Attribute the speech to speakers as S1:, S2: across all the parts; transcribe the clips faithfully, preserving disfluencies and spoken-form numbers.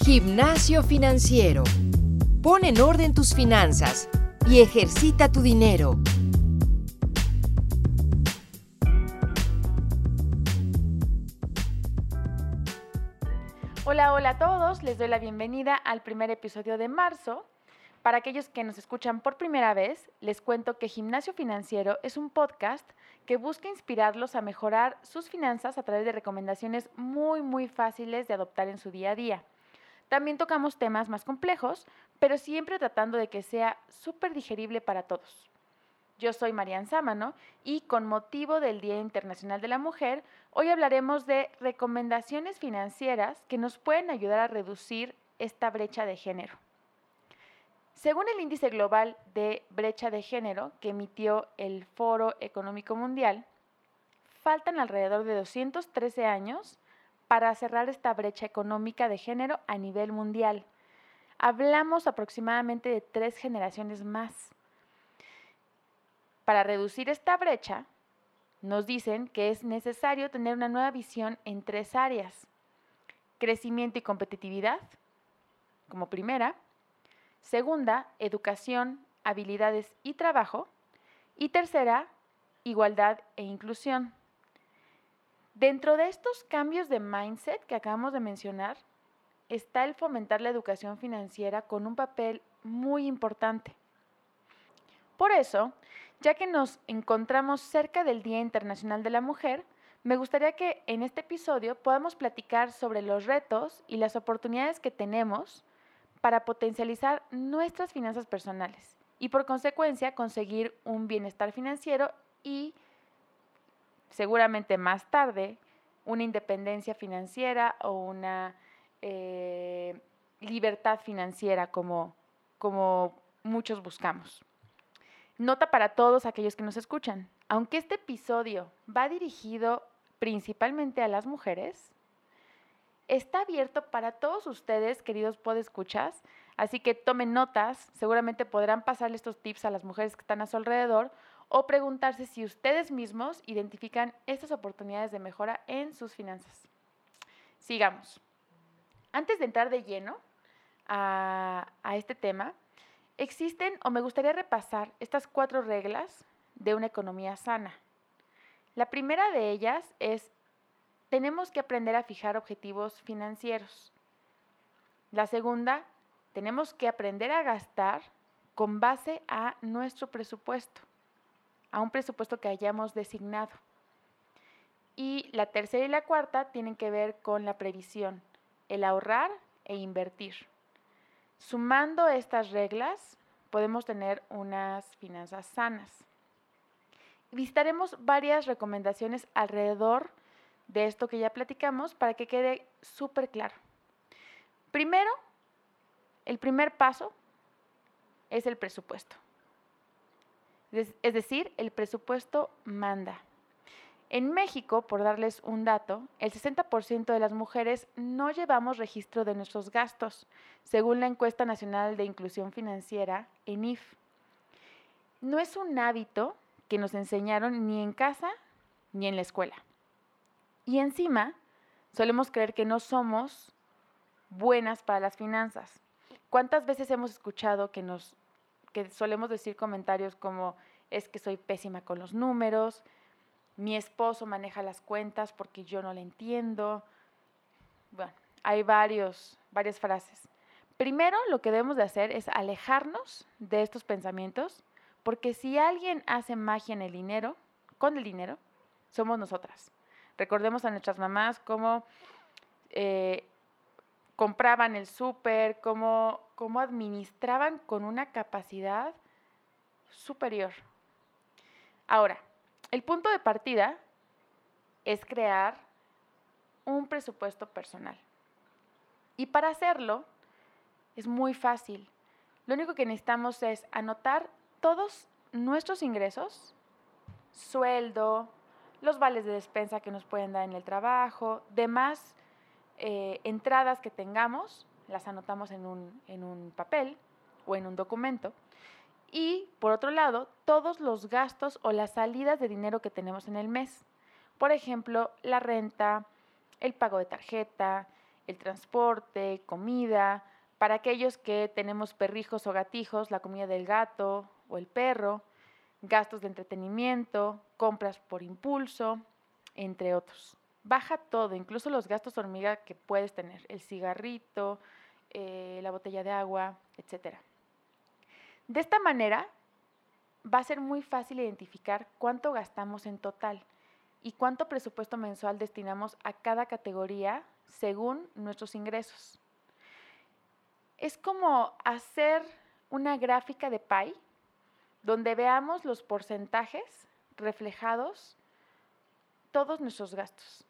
S1: Gimnasio financiero. Pon en orden tus finanzas y ejercita tu dinero.
S2: Hola, hola a todos. Les doy la bienvenida al primer episodio de marzo. Para aquellos que nos escuchan por primera vez, les cuento que Gimnasio Financiero es un podcast que busca inspirarlos a mejorar sus finanzas a través de recomendaciones muy, muy fáciles de adoptar en su día a día. También tocamos temas más complejos, pero siempre tratando de que sea súper digerible para todos. Yo soy Marian Sámano y con motivo del Día Internacional de la Mujer, hoy hablaremos de recomendaciones financieras que nos pueden ayudar a reducir esta brecha de género. Según el Índice Global de Brecha de Género que emitió el Foro Económico Mundial, faltan alrededor de doscientos trece años para cerrar esta brecha económica de género a nivel mundial. Hablamos aproximadamente de tres generaciones más. Para reducir esta brecha, nos dicen que es necesario tener una nueva visión en tres áreas: crecimiento y competitividad, como primera; segunda, educación, habilidades y trabajo; y tercera, igualdad e inclusión. Dentro de estos cambios de mindset que acabamos de mencionar, está el fomentar la educación financiera con un papel muy importante. Por eso, ya que nos encontramos cerca del Día Internacional de la Mujer, me gustaría que en este episodio podamos platicar sobre los retos y las oportunidades que tenemos para potencializar nuestras finanzas personales y por consecuencia conseguir un bienestar financiero y seguramente más tarde una independencia financiera o una eh, libertad financiera como, como muchos buscamos. Nota para todos aquellos que nos escuchan: aunque este episodio va dirigido principalmente a las mujeres, está abierto para todos ustedes, queridos podescuchas, así que tomen notas. Seguramente podrán pasarle estos tips a las mujeres que están a su alrededor o preguntarse si ustedes mismos identifican estas oportunidades de mejora en sus finanzas. Sigamos. Antes de entrar de lleno a, a este tema, existen, o me gustaría repasar, estas cuatro reglas de una economía sana. La primera de ellas es: tenemos que aprender a fijar objetivos financieros. La segunda, tenemos que aprender a gastar con base a nuestro presupuesto, a un presupuesto que hayamos designado. Y la tercera y la cuarta tienen que ver con la previsión, el ahorrar e invertir. Sumando estas reglas, podemos tener unas finanzas sanas. Visitaremos varias recomendaciones alrededor de esto que ya platicamos para que quede súper claro. Primero, el primer paso es el presupuesto. Es decir, el presupuesto manda. En México, por darles un dato, el sesenta por ciento de las mujeres no llevamos registro de nuestros gastos, según la Encuesta Nacional de Inclusión Financiera, E N I F. No es un hábito que nos enseñaron ni en casa ni en la escuela. Y encima, solemos creer que no somos buenas para las finanzas. ¿Cuántas veces hemos escuchado que nos que solemos decir comentarios como: es que soy pésima con los números, mi esposo maneja las cuentas porque yo no le entiendo? Bueno, hay varios, varias frases. Primero, lo que debemos de hacer es alejarnos de estos pensamientos, porque si alguien hace magia en el dinero, con el dinero, somos nosotras. Recordemos a nuestras mamás cómo eh, compraban el súper, cómo, cómo administraban con una capacidad superior. Ahora, el punto de partida es crear un presupuesto personal. Y para hacerlo es muy fácil. Lo único que necesitamos es anotar todos nuestros ingresos, sueldo, los vales de despensa que nos pueden dar en el trabajo, demás eh, entradas que tengamos, las anotamos en un, en un papel o en un documento. Y, por otro lado, todos los gastos o las salidas de dinero que tenemos en el mes. Por ejemplo, la renta, el pago de tarjeta, el transporte, comida, para aquellos que tenemos perrijos o gatijos, la comida del gato o el perro, gastos de entretenimiento, compras por impulso, entre otros. Baja todo, incluso los gastos hormiga que puedes tener, el cigarrito, eh, la botella de agua, etcétera. De esta manera, va a ser muy fácil identificar cuánto gastamos en total y cuánto presupuesto mensual destinamos a cada categoría según nuestros ingresos. Es como hacer una gráfica de pie donde veamos los porcentajes reflejados todos nuestros gastos.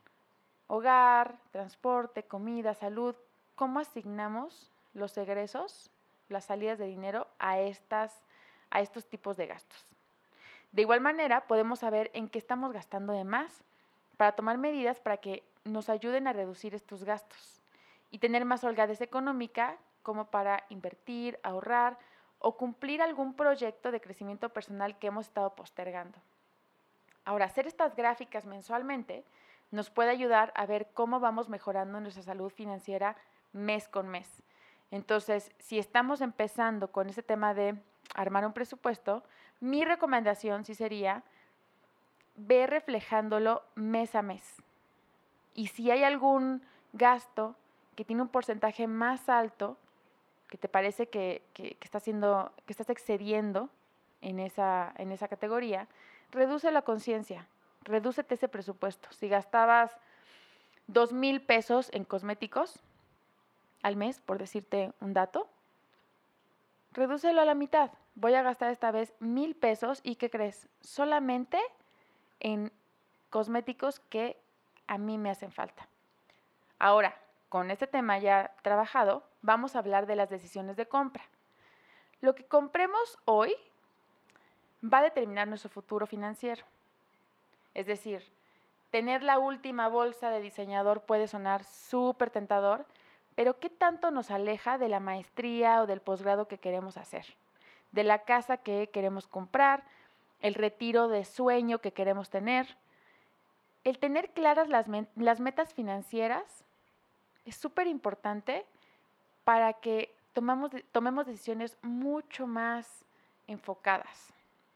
S2: Hogar, transporte, comida, salud, cómo asignamos los egresos, las salidas de dinero a, estas, a estos tipos de gastos. De igual manera, podemos saber en qué estamos gastando de más para tomar medidas para que nos ayuden a reducir estos gastos y tener más holgadez económica como para invertir, ahorrar o cumplir algún proyecto de crecimiento personal que hemos estado postergando. Ahora, hacer estas gráficas mensualmente nos puede ayudar a ver cómo vamos mejorando nuestra salud financiera mes con mes. Entonces, si estamos empezando con ese tema de armar un presupuesto, mi recomendación sí sería ver reflejándolo mes a mes. Y si hay algún gasto que tiene un porcentaje más alto, que te parece que, que, que, está haciendo, que estás excediendo en esa, en esa categoría, reduce la conciencia, redúcete ese presupuesto. Si gastabas dos mil pesos en cosméticos al mes, por decirte un dato, redúcelo a la mitad. Voy a gastar esta vez mil pesos y ¿qué crees? Solamente en cosméticos que a mí me hacen falta. Ahora, con este tema ya trabajado, vamos a hablar de las decisiones de compra. Lo que compremos hoy va a determinar nuestro futuro financiero. Es decir, tener la última bolsa de diseñador puede sonar súper tentador, pero ¿qué tanto nos aleja de la maestría o del posgrado que queremos hacer? De la casa que queremos comprar, el retiro de sueño que queremos tener. El tener claras las, las metas financieras es súper importante para que tomamos, tomemos decisiones mucho más enfocadas.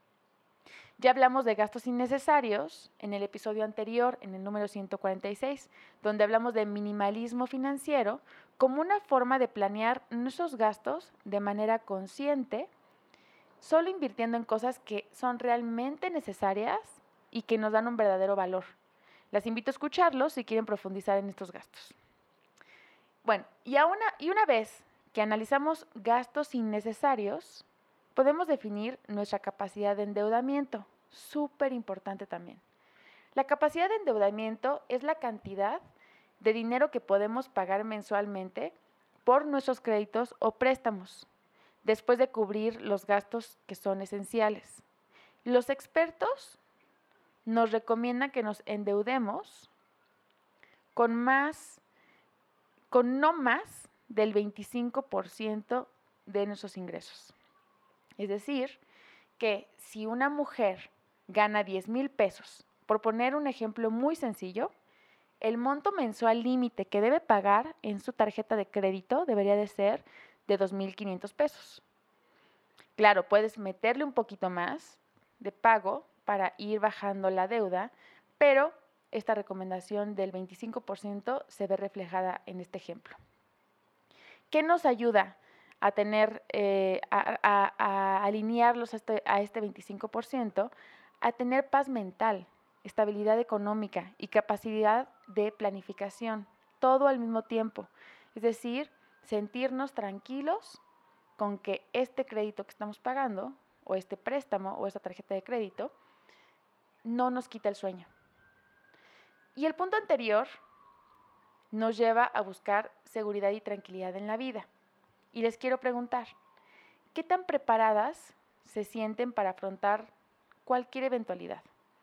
S2: Ya hablamos de gastos innecesarios en el episodio anterior, en el número ciento cuarenta y seis, donde hablamos de minimalismo financiero como una forma de planear nuestros gastos de manera consciente, solo invirtiendo en cosas que son realmente necesarias y que nos dan un verdadero valor. Las invito a escucharlos si quieren profundizar en estos gastos. Bueno, y, a una, y una vez que analizamos gastos innecesarios, podemos definir nuestra capacidad de endeudamiento, súper importante también. La capacidad de endeudamiento es la cantidad de dinero que podemos pagar mensualmente por nuestros créditos o préstamos, después de cubrir los gastos que son esenciales. Los expertos nos recomiendan que nos endeudemos con más, con no más del veinticinco por ciento de nuestros ingresos. Es decir, que si una mujer gana diez mil pesos, por poner un ejemplo muy sencillo, el monto mensual límite que debe pagar en su tarjeta de crédito debería de ser de dos mil quinientos pesos. Claro, puedes meterle un poquito más de pago para ir bajando la deuda, pero esta recomendación del veinticinco por ciento se ve reflejada en este ejemplo. ¿Qué nos ayuda a tener, eh, a, a, a alinearlos a este, a este veinticinco por ciento? A tener paz mental, estabilidad económica y capacidad de planificación, todo al mismo tiempo. Es decir, sentirnos tranquilos con que este crédito que estamos pagando, o este préstamo, o esta tarjeta de crédito, no nos quita el sueño. Y el punto anterior nos lleva a buscar seguridad y tranquilidad en la vida. Y les quiero preguntar, ¿qué tan preparadas se sienten para afrontar cualquier eventualidad?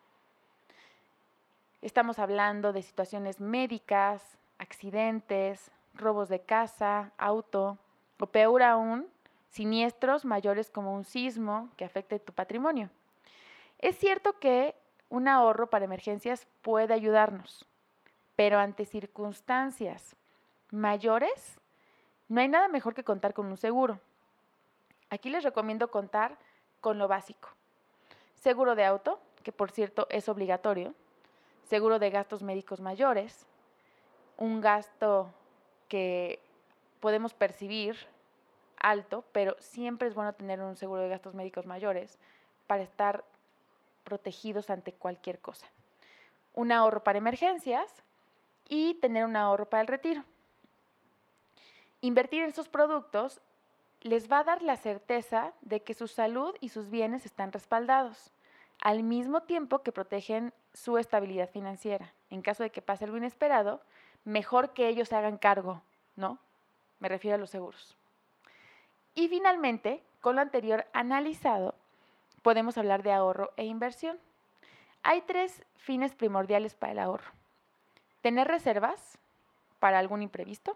S2: Estamos hablando de situaciones médicas, accidentes, robos de casa, auto, o peor aún, siniestros mayores como un sismo que afecte tu patrimonio. Es cierto que un ahorro para emergencias puede ayudarnos, pero ante circunstancias mayores, no hay nada mejor que contar con un seguro. Aquí les recomiendo contar con lo básico. Seguro de auto, que por cierto es obligatorio. Seguro de gastos médicos mayores. Un gasto que podemos percibir alto, pero siempre es bueno tener un seguro de gastos médicos mayores para estar protegidos ante cualquier cosa. Un ahorro para emergencias y tener un ahorro para el retiro. Invertir en estos productos les va a dar la certeza de que su salud y sus bienes están respaldados, al mismo tiempo que protegen su estabilidad financiera. En caso de que pase algo inesperado, mejor que ellos se hagan cargo, ¿no? Me refiero a los seguros. Y finalmente, con lo anterior analizado, podemos hablar de ahorro e inversión. Hay tres fines primordiales para el ahorro. Tener reservas para algún imprevisto.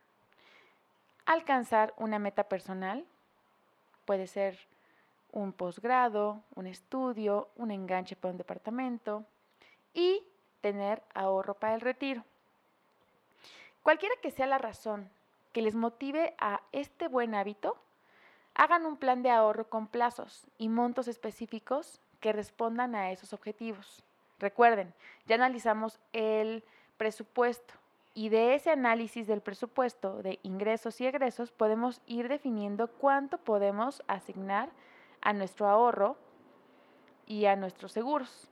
S2: Alcanzar una meta personal. Puede ser un posgrado, un estudio, un enganche para un departamento. Y tener ahorro para el retiro. Cualquiera que sea la razón que les motive a este buen hábito, hagan un plan de ahorro con plazos y montos específicos que respondan a esos objetivos. Recuerden, ya analizamos el presupuesto y de ese análisis del presupuesto de ingresos y egresos podemos ir definiendo cuánto podemos asignar a nuestro ahorro y a nuestros seguros.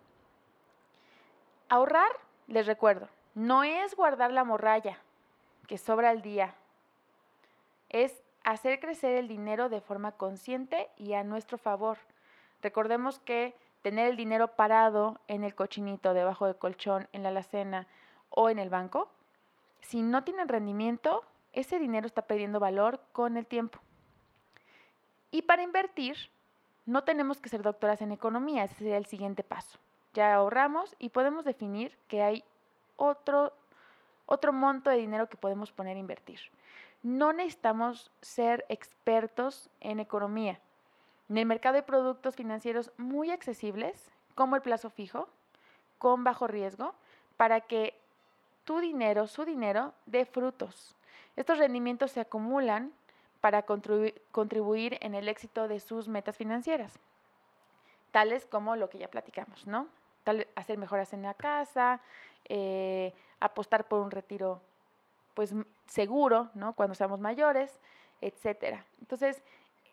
S2: Ahorrar, les recuerdo, no es guardar la morralla que sobra al día. Es hacer crecer el dinero de forma consciente y a nuestro favor. Recordemos que tener el dinero parado en el cochinito, debajo del colchón, en la alacena o en el banco, si no tienen rendimiento, ese dinero está perdiendo valor con el tiempo. Y para invertir, no tenemos que ser doctoras en economía, ese sería el siguiente paso. Ya ahorramos y podemos definir que hay otro, otro monto de dinero que podemos poner a invertir. No necesitamos ser expertos en economía. En el mercado hay productos financieros muy accesibles, como el plazo fijo, con bajo riesgo, para que tu dinero, su dinero, dé frutos. Estos rendimientos se acumulan para contribu- contribuir en el éxito de sus metas financieras, tales como lo que ya platicamos, ¿no? Tal, hacer mejoras en la casa, eh, apostar por un retiro pues seguro, ¿no? Cuando seamos mayores, etcétera. Entonces,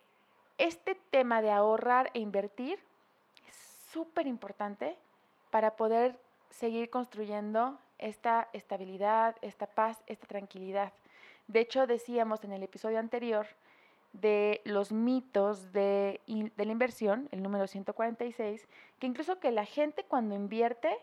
S2: este tema de ahorrar e invertir es súper importante para poder seguir construyendo esta estabilidad, esta paz, esta tranquilidad. De hecho, decíamos en el episodio anterior de los mitos de, de la inversión, el número ciento cuarenta y seis, que incluso que la gente cuando invierte,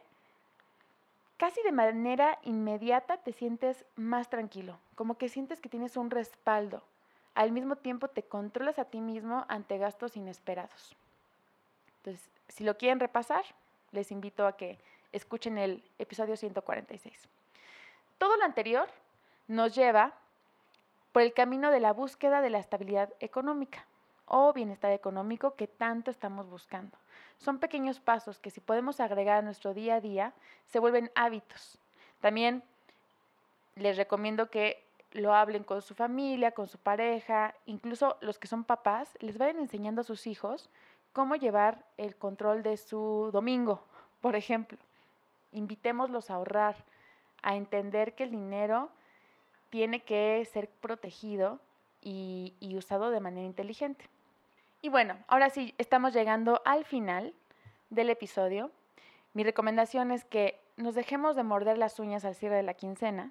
S2: casi de manera inmediata te sientes más tranquilo, como que sientes que tienes un respaldo. Al mismo tiempo te controlas a ti mismo ante gastos inesperados. Entonces, si lo quieren repasar, les invito a que escuchen el episodio ciento cuarenta y seis. Todo lo anterior nos lleva por el camino de la búsqueda de la estabilidad económica o bienestar económico que tanto estamos buscando. Son pequeños pasos que si podemos agregar a nuestro día a día, se vuelven hábitos. También les recomiendo que lo hablen con su familia, con su pareja, incluso los que son papás, les vayan enseñando a sus hijos cómo llevar el control de su domingo, por ejemplo. Invitémoslos a ahorrar, a entender que el dinero tiene que ser protegido y, y usado de manera inteligente. Y bueno, ahora sí, estamos llegando al final del episodio. Mi recomendación es que nos dejemos de morder las uñas al cierre de la quincena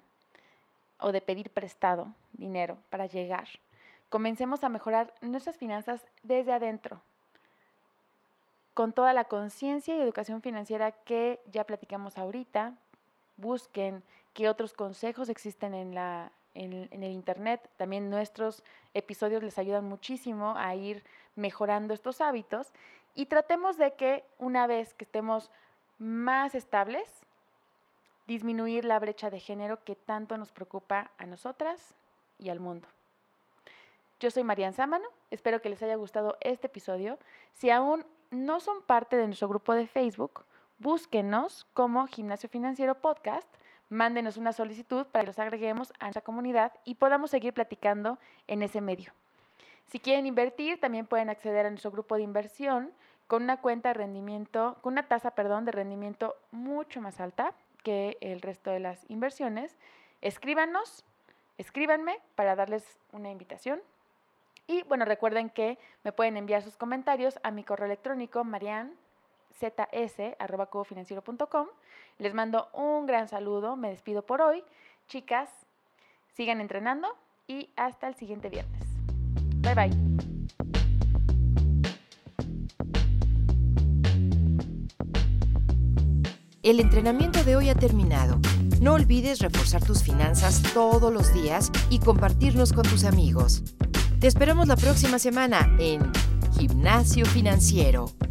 S2: o de pedir prestado dinero para llegar. Comencemos a mejorar nuestras finanzas desde adentro, con toda la conciencia y educación financiera que ya platicamos ahorita. Busquen qué otros consejos existen en, la, en, en el internet. También nuestros episodios les ayudan muchísimo a ir mejorando estos hábitos y tratemos de que una vez que estemos más estables, disminuir la brecha de género que tanto nos preocupa a nosotras y al mundo. Yo soy Marian Sámano, espero que les haya gustado este episodio. Si aún no son parte de nuestro grupo de Facebook, búsquenos como Gimnasio Financiero Podcast, mándenos una solicitud para que los agreguemos a nuestra comunidad y podamos seguir platicando en ese medio. Si quieren invertir, también pueden acceder a nuestro grupo de inversión con una cuenta de rendimiento, con una tasa, perdón, de rendimiento mucho más alta que el resto de las inversiones. Escríbanos, escríbanme para darles una invitación. Y bueno, recuerden que me pueden enviar sus comentarios a mi correo electrónico marian z s arroba cubo financiero punto com. Les mando un gran saludo, me despido por hoy. Chicas, sigan entrenando y hasta el siguiente viernes. Bye bye.
S1: El entrenamiento de hoy ha terminado. No olvides reforzar tus finanzas todos los días y compartirnos con tus amigos. Te esperamos la próxima semana en Gimnasio Financiero.